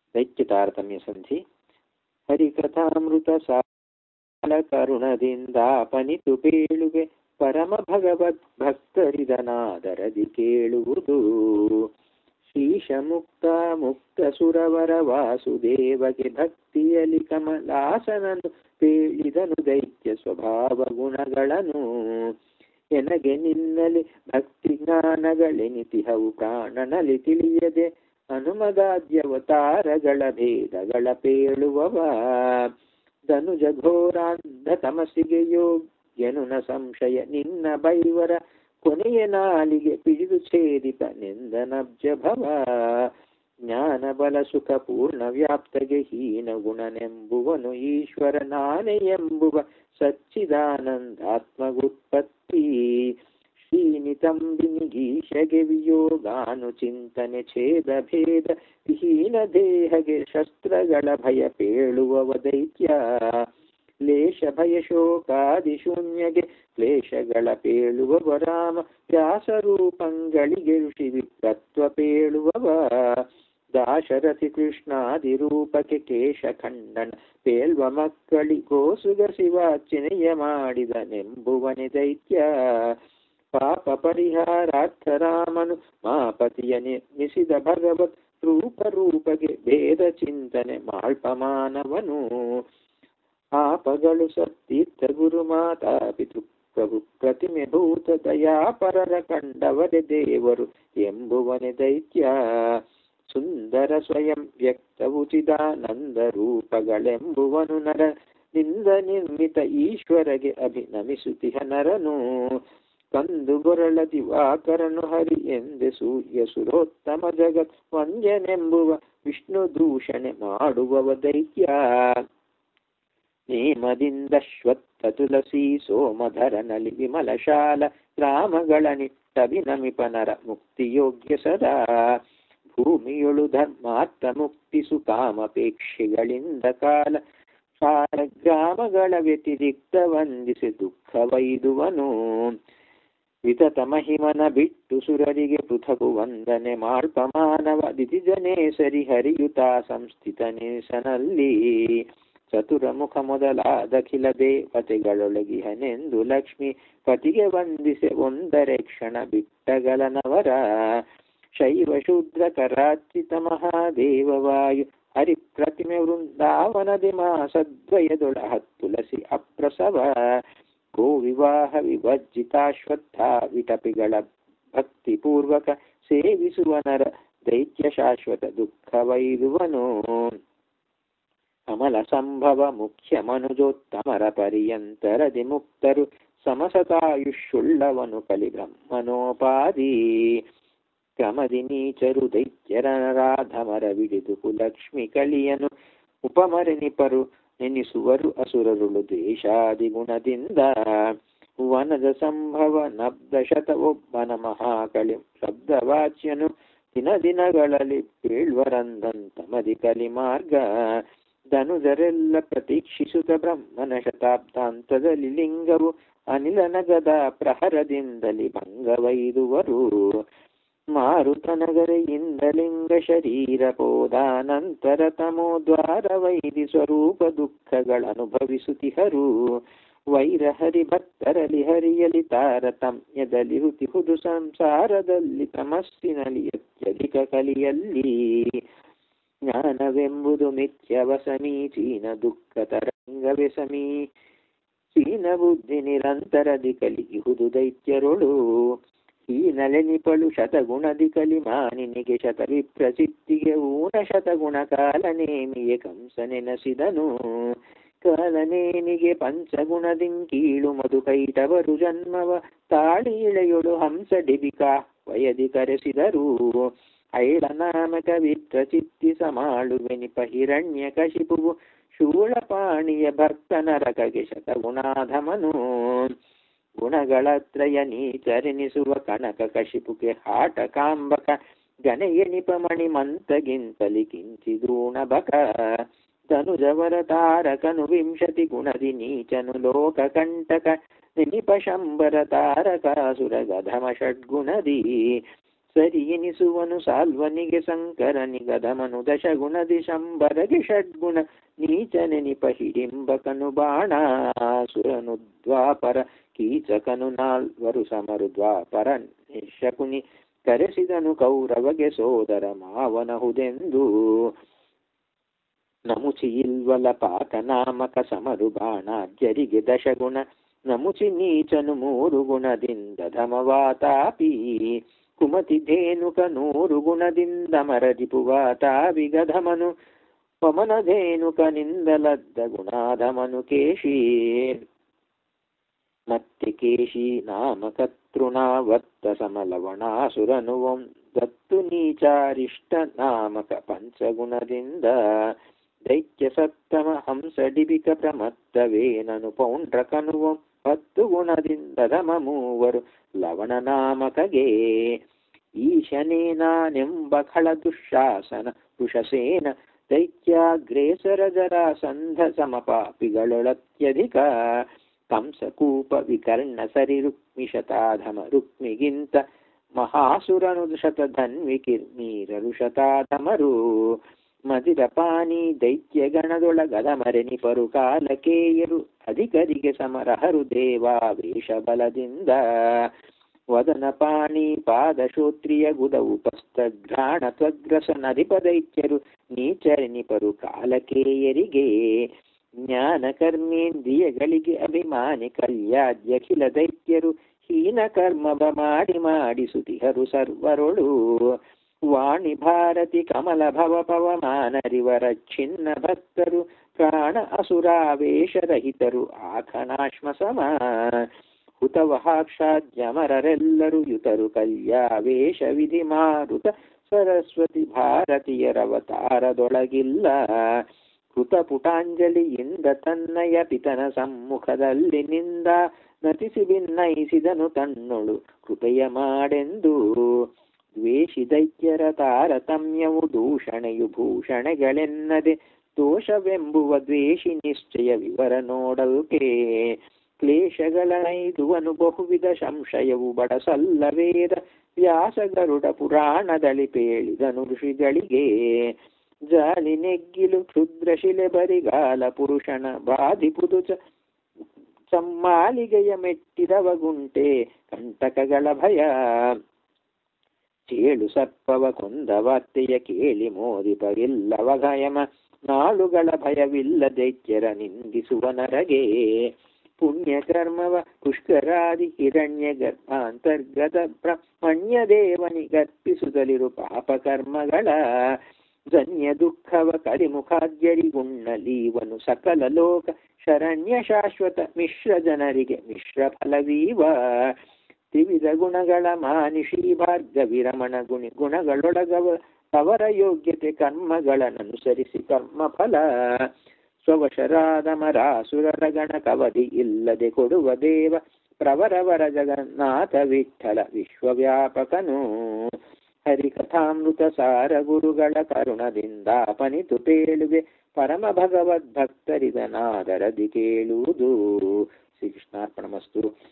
ದೈತ್ಯ ತಾರತಮ್ಯ ಸಂಧಿ. ಹರಿಕಥಾಮೃತ ಸಾಲ ಕರುಣದಿಂದ ಪನಿತು ಪೇಳುವೆ ಪರಮ ಭಗವದ್ ಭಕ್ತರಿದನಾದರದಿ ಕೇಳುವುದು. ಶೀಶ ಮುಕ್ತ ಮುಕ್ತ ಸುರವರ ವಾಸುದೇವಗೆ ಭಕ್ತಿಯಲಿ ಕಮಲಾಸನನು ಪೇಳಿದನು ದೈತ್ಯ ಸ್ವಭಾವ ಗುಣಗಳನ್ನು. ಎನಗೆ ನಿನ್ನಲಿ ಭಕ್ತಿ ಜ್ಞಾನಗಳೆನಿತಿಹವು ಪ್ರಾಣನಲ್ಲಿ ತಿಳಿಯದೆ ಹನುಮದಾದ್ಯವತಾರಗಳ ಭೇದಗಳ ಪೇಳುವವ. ಧನುಜ ಘೋರಾಂಧ ತಮಸಿಗೆ ಯೋಗ್ಯನುನ ಸಂಶಯ ನಿನ್ನ ಬೈವರ ಕೊನೆಯ ನಾಲಿಗೆ ಪಿಡಿದು ಛೇದಿತ ನಿಂದನಬ್ಜ ಭವ. ಜ್ಞಾನ ಬಲ ಸುಖ ಪೂರ್ಣ ವ್ಯಾಪ್ತಗೆ ಹೀನ ಗುಣನೆಂಬುವನು ಈಶ್ವರ ನಾನೇ ಎಂಬುವ ಸಚ್ಚಿದಾನಂದಾತ್ಮಗುತ್ಪತ್ತಿ. ಶ್ರೀನಿತಂಬಿನಿ ಗೀಷಗೆ ವಿಯೋಗಾನು ಚಿಂತನೆ ಛೇದ ಭೇದ ವಿಹೀನ ದೇಹಗೆ ಶಸ್ತ್ರಗಳ ಭಯ ಪೇಳುವವ ದೈತ್ಯ. ಲೇಷ ಭಯ ಶೋಕಾದಿ ಶೂನ್ಯಗೆ ಕ್ಲೇಶಗಳ ಪೇಳುವವ ರಾಮ. ವ್ಯಾಸರೂಪಂಗಳಿಗೆ ಋಷಿ ವಿಪ್ರತ್ವ ಪೇಳುವವ. ದಾಶರಥಿ ಕೃಷ್ಣಾದಿ ರೂಪಕ್ಕೆ ಕೇಶ ಖಂಡನ ಪೇಲ್ವ ಮಕ್ಕಳಿಗೋಸುಗ ಶಿವಾರ್ಚನೆಯ ಮಾಡಿದನೆಂಬುವನೆ ದೈತ್ಯ. ಪಾಪ ಪರಿಹಾರಾರ್ಥ ರಾಮನು ಮಾಪತಿಯ ನಿರ್ಮಿಸಿದ ಭಗವತ್ ರೂಪಗೆ ಭೇದ ಚಿಂತನೆ ಮಾಳ್ಪ ಮಾನವನು. ಆಪಗಳು ಸತ್ತೀರ್ಥ ಗುರು ಮಾತಾ ಪಿತೃ ಪ್ರಭು ಪ್ರತಿಮೆ ಭೂತ ದಯಾಪರರ ಕಂಡವರೆ ದೇವರು ಎಂಬುವನೆ ದೈತ್ಯ. ಸುಂದರ ಸ್ವಯಂ ವ್ಯಕ್ತವು ಚಿದಾನಂದ ರೂಪಗಳೆಂಬುವನು ನರ ನಿಂದ ನಿರ್ಮಿತ ಈಶ್ವರಗೆ ಅಭಿನಮಿಸುತಿಹ ನರನು. ಕಂದು ಗೊರಳ ದಿವಾಕರನು ಹರಿ ಎಂದೆ ಸೂರ್ಯ ಸುರೋತ್ತಮ ಜಗತ್ ವಂದ್ಯನೆಂಬುವ ವಿಷ್ಣು ದೂಷಣೆ ಮಾಡುವವ ದೈತ್ಯ. ನೇಮದಿಂದ ಶ್ವತ್ಥ ತುಳಸಿ ಸೋಮಧರನಲಿ ವಿಮಲ ಶಾಲ ಗ್ರಾಮಗಳ ನಿಟ್ಟಭಿನಮಿಪನರ ಮುಕ್ತಿಯೋಗ್ಯ ಸದಾ. ಭೂಮಿಯೊಳು ಧರ್ಮಾರ್ಥ ಮುಕ್ತಿ ಸುಕಾಮಪೇಕ್ಷೆಗಳಿಂದ ಕಾಲ ಗ್ರಾಮಗಳ ವ್ಯತಿರಿಕ್ತ ವಂದಿಸಿ ದುಃಖವೈದುವನು. ವಿತತ ಮಹಿಮನ ಬಿಟ್ಟು ಸುರರಿಗೆ ಪೃಥಕು ವಂದನೆ ಮಾಳ್ಪ ಮಾನವ ದಿತಿಜನೇ ಸರಿ ಹರಿಯುತ ಸಂಸ್ಥಿತನೇಸನಲ್ಲಿ. ಚತುರ ಮುಖ ಮೊದಲಾದಖಿಲ ದೇವತೆಗಳೊಳಗಿಹನೆಂದು ಲಕ್ಷ್ಮಿ ಪತಿಗೆ ವಂದಿಸೆ ಒಂದರೆ ಕ್ಷಣ ಬಿಟ್ಟಗಲನವರ. ಶೈವ ಶೂದ್ರ ಕರಾಚಿತ ಮಹಾದೇವವಾಯು ಹರಿಪ್ರತಿಮೆ ವೃಂದಾವನದಿ ಮಾಸದ್ವಯದೊಳ ಹತ್ತುಲಸಿ ಅಪ್ರಸವ. ಗೋ ವಿವಾಹ ವಿಭಜ್ಜಿತಾಶ್ವತ್ಥ ವಿಟಪಿಗಳ ಭಕ್ತಿಪೂರ್ವಕ ಸೇವಿಸುವನರ ದೈತ್ಯ ಶಾಶ್ವತ ದುಃಖವೈದುವನು. ಅಮಲ ಸಂಭವ ಮುಖ್ಯ ಮನುಜೋತ್ತಮರ ಪರ್ಯಂತರದಿ ಮುಕ್ತರು ಸಮಸತಾಯುಷುಳ್ಳವನು ಕಲಿ ಬ್ರಹ್ಮನೋಪಾದಿ. ಕ್ರಮದಿ ನೀಚರು ದೈತ್ಯರ ನರಾಧಮರ ವಿಡಿದು ಕುಲಕ್ಷ್ಮಿ ಕಳಿಯನು ಉಪಮರೆನಿಪರು ನೆನಿಸುವರು ಅಸುರರುಳು ದ್ವೇಷಾದಿ ಗುಣದಿಂದ. ವನದ ಸಂಭವ ನಬ್ದ ಶತ ಒಬ್ಬನ ಮಹಾಕಳಿ ಶಬ್ದವಾಚ್ಯನು ದಿನಗಳಲ್ಲಿ ಪೇಳ್ವರಂದಂತಮದಿ ಕಲಿ ಮಾರ್ಗ. ಧನುಜರೆಲ್ಲ ಪ್ರತೀಕ್ಷಿಸುತ್ತ ಬ್ರಹ್ಮನ ಶತಾಬ್ದಾಂತದಲ್ಲಿ ಲಿಂಗವು ಅನಿಲನಗದ ಪ್ರಹರದಿಂದಲಿ ಭಂಗವೈದುವರು. ಮಾರುತನಗರೆಯಿಂದ ಲಿಂಗ ಶರೀರ ಪೋದಾನಂತರ ತಮೋದ್ವಾರ ವೈದಿ ಸ್ವರೂಪ ದುಃಖಗಳನುಭವಿಸುತ್ತಿಹರು. ವೈರ ಹರಿ ಭಕ್ತರಲಿ ಹರಿಯಲಿ ತಾರತಮ್ಯದಲ್ಲಿ ಹುತಿಹುದು ಸಂಸಾರದಲ್ಲಿ ತಮಸ್ಸಿನಲ್ಲಿ ಅತ್ಯಧಿಕ ಕಲಿಯಲ್ಲಿ. ಜ್ಞಾನವೆಂಬುದು ಮಿಥ್ಯವ ಸಮೀಚೀನ ದುಃಖ ತರಂಗವೇ ಸಮೀಚೀನ ಬುದ್ಧಿ ನಿರಂತರದಿ ಕಲಿಯುವುದು ದೈತ್ಯರೊಳು. ಹೀನಲೆನಿಪಳು ಶತಗುಣದಿ ಕಲಿ ಮಾನಿನಿಗೆ ಶತವಿಪ್ರಚಿತ್ತಿಗೆ ಊನ ಶತಗುಣ ಕಾಲನೇಮಿಯೇ ಕಂಸನೆನಸಿದನು. ಕಾಲನೇಮಿಗೆ ಪಂಚಗುಣದಿಂಕೀಳು ಮಧುಕೈಟವರು ಜನ್ಮವ ತಾಳಿ ಇಳೆಯೊಳು ಹಂಸ ಡಿಬಿಕಾ ವಯದಿ ಕರೆಸಿದರು. ಐಳ ನಾಮಕ ವಿಪ್ರಚಿತ್ತಿ ಸಮಾಳುವೆನಿಪ ಹಿರಣ್ಯ ಕಶಿಪುವು ಶೂಳಪಾಣಿಯ ಭಕ್ತ ನರಕಗೆ ಶತಗುಣಾಧಮನು. ಗುಣಗಳತ್ರಯ ನೀಚರೆನಿಸುವ ಕನಕ ಕಶಿಪುಗೆ ಹಾಟ ಕಾಂಬಕ ಗಣೆಯನಿಪ ಮಣಿಮಂತಗಿಂತಲಿ ಕಿಂಚಿದ್ರೂಣಬಕ. ಧನುಜವರ ತಾರಕನು ವಿಂಶತಿ ಗುಣದಿ ನೀಚನು ಲೋಕ ಕಂಟಕ ನೆನಿಪ ಶಂಬರ ತಾರಕಾಸುರ ಗಧಮ ಷಡ್ಗುಣದಿ. ಸರಿ ಎನಿಸುವನು ಸಾಲ್ವನಿಗೆ ಸಂಕರನಿಗಧಮನು ದಶಗುಣದಿ ಶಂಬರಗೆ ಷಡ್ಗುಣ ನೀಚನೆನಿಪ ಹಿಡಿಂಬಕನು ಬಾಣಾಸುರನು ದ್ವಾಪರ ಕೀಚಕನು ನಾಲ್ವರು ಸಮರು ದ್ವಾಪರ ನಿಶಕುನಿ ಕರೆಸಿದನು ಕೌರವಗೆ ಸೋದರ ಮಾವನಹುದೆಂದು ನಮುಚಿ ಇಲ್ವಲ ಪಾಕ ನಾಮಕ ಸಮರು ಬಾಣಾದ್ಯರಿಗೆ ದಶಗುಣ ನಮುಚಿ ನೀಚನು 3 ಗುಣದಿಂದ ಧಮವಾತಾಪಿ ಕುಮತಿ ಧೇನುಕ 100 ಗುಣದಿಂದ ಮರಜಿಪುವಾತಾಪಿ ಗಧಮನು ಪಮನ ಧೇನುಕನಿಂದಲದ್ದ ಗುಣಾಧಮನು ಕೇಶಿ ಮತ್ತೆ ಕೇಶಿ ನಾಮಕ ತೃಣಾವತ್ತ ಸಮಲವಣಾಸುರನು ದತ್ತು ನೀಚಾರಿಷ್ಟ ನಾಮಕ ಪಂಚಗುಣದಿಂದ ದೈತ್ಯ ಸತ್ತಮ ಹಂಸ ಡಿಬಿಕ ಪ್ರಮತ್ತವೇನನು ಪೌಂಡ್ರಕನುವಂ 10 ಗುಣದಿಂದ ಧಮ 3 ಲವಣ ನಾಮಕಗೆ ಈಶನೇನಾನೆಂಬ ಖಳ ದುಶಾಸನ ಋಷಸೇನ ದೈತ್ಯಾಗ್ರೇಸರ ಜರಾಸಂಧ ಸಮಪಾಪಿಗಳೊಳತ್ಯಧಿಕ ಕಂಸಕೂಪ ವಿಕರ್ಣ ಸರಿ ರುಕ್ಮಿ ಶತಾಧಮ ರುಕ್ಮಿಗಿಂತ ಮಹಾಸುರನು ಶತಧನ್ವಿ ಕಿರ್ಮೀರರು ಶತಾಧಮರು ಮದಿರಪಾನಿ ದೈತ್ಯ ಗಣದೊಳಗದಮರೆನಿಪರು ಕಾಲಕೇಯರು ಅಧಿಕರಿಗೆ ಸಮರಹರು ದೇವಾವೇಶ ಬಲದಿಂದ ವದನಪಾಣಿ ಪಾದಶೋತ್ರಿಯ ಗುದ ಉಪಸ್ಥಘ್ರಾಣ ತ್ವಗ್ರಸನಧಿಪ ದೈತ್ಯರು ನೀಚರೆನಿಪರು ಕಾಲಕೇಯರಿಗೆ ಜ್ಞಾನ ಕರ್ಮೇಂದ್ರಿಯಗಳಿಗೆ ಅಭಿಮಾನಿ ಕಲ್ಯಾದ್ಯಖಿಲ ದೈತ್ಯರು ಹೀನ ಕರ್ಮವ ಮಾಡಿ ಸುತಿಹರು ಸರ್ವರೊಳು ವಾಣಿ ಭಾರತಿ ಕಮಲ ಭವ ಪವಮಾನರಿವರ ಛಿನ್ನ ಭಕ್ತರು ಪ್ರಾಣ ಅಸುರಾವೇಶರಹಿತರು ಆಖನಾಶ್ಮ ಸಮ ಹುತವಹಾಕ್ಷಾದ್ಯಮರರೆಲ್ಲರೂ ಯುತರು ಕಲ್ಯಾವೇಶ ವಿಧಿ ಮಾರುತ ಸರಸ್ವತಿ ಭಾರತೀಯರವತಾರದೊಳಗಿಲ್ಲ ಕೃತ ಪುಟಾಂಜಲಿಯಿಂದ ತನ್ನಯ ಪಿತನ ಸಮ್ಮುಖದಲ್ಲಿ ನಿಂದ ನಟಿಸಿ ಭಿನ್ನಯಿಸಿದನು ತನ್ನೊಳು ಕೃಪೆಯ ಮಾಡೆಂದು ದ್ವೇಷಿ ದೈತ್ಯರ ತಾರತಮ್ಯವು ದೂಷಣೆಯು ಭೂಷಣೆಗಳೆನ್ನದೆ ದೋಷವೆಂಬುವ ದ್ವೇಷಿ ನಿಶ್ಚಯ ವಿವರ ನೋಡಲ್ಕೆ ಕ್ಲೇಶಗಳನೈದುವನು ಬಹುವಿಧ ಸಂಶಯವು ಬಡಸಲ್ಲವೇದ ವ್ಯಾಸಗರುಡ ಪುರಾಣದಲ್ಲಿ ಪೇಳಿದನು ಋಷಿಗಳಿಗೆ ಜಾಲಿ ನೆಗ್ಗಿಲು ಕ್ಷುದ್ರ ಶಿಲೆ ಬರಿಗಾಲ ಪುರುಷನ ಬಾಧಿಪುದು ಚಮ್ಮಾಲಿಗೆಯ ಮೆಟ್ಟಿದವ ಗುಂಟೆ ಕಂಟಕಗಳ ಭಯ ಚೇಳು ಸರ್ಪವ ಕೊಂದವಾರ್ತೆಯ ಕೇಳಿ ಮೋದಿಪರಿಲ್ಲವ ಗಾಯಮ ನಾಳುಗಳ ಭಯವಿಲ್ಲ ದೈತ್ಯರ ನಿಂದಿಸುವ ನರಗೆ ಪುಣ್ಯಕರ್ಮವ ಪುಷ್ಕರಾದಿ ಹಿರಣ್ಯ ಗರ್ಭಾಂತರ್ಗತ ಬ್ರಹ್ಮಣ್ಯ ದೇವನಿಗರ್ಪಿಸುತ್ತಲಿರು ಪಾಪಕರ್ಮಗಳ ಜನ್ಯ ದುಃಖವ ಕರಿಮುಖಾದ್ಯರಿಗುಣ್ಣಲೀವನು ಸಕಲ ಲೋಕ ಶರಣ್ಯ ಶಾಶ್ವತ ಮಿಶ್ರ ಜನರಿಗೆ ಮಿಶ್ರ ಫಲವೀವ ತ್ರಿವಿಧ ಗುಣಗಳ ಮಾನಿಷಿ ಭಾರ್ಗವಿರಮಣ ಗುಣಗಳೊಳಗವ ಅವರ ಯೋಗ್ಯತೆ ಕರ್ಮಗಳನ್ನನುಸರಿಸಿ ಕರ್ಮಫಲ ಸ್ವವಶರಾದ ಮರಾಸುರರ ಗಣ ಕವದಿ ಇಲ್ಲದೆ ಕೊಡುವ ದೇವ ಪ್ರವರವರ ಜಗನ್ನಾಥ ವಿಠಲ ವಿಶ್ವವ್ಯಾಪಕನು ಹರಿಕಥಾಮೃತ ಸಾರ ಗುರುಗಳ ಕರುಣದಿಂದ ಪನಿತು ಪೇಳುವೆ ಪರಮ ಭಗವದ್ಭಕ್ತರಿದನಾದರದಿ ಕೇಳುವುದು. ಶ್ರೀಕೃಷ್ಣಾರ್ಪಣಮಸ್ತು.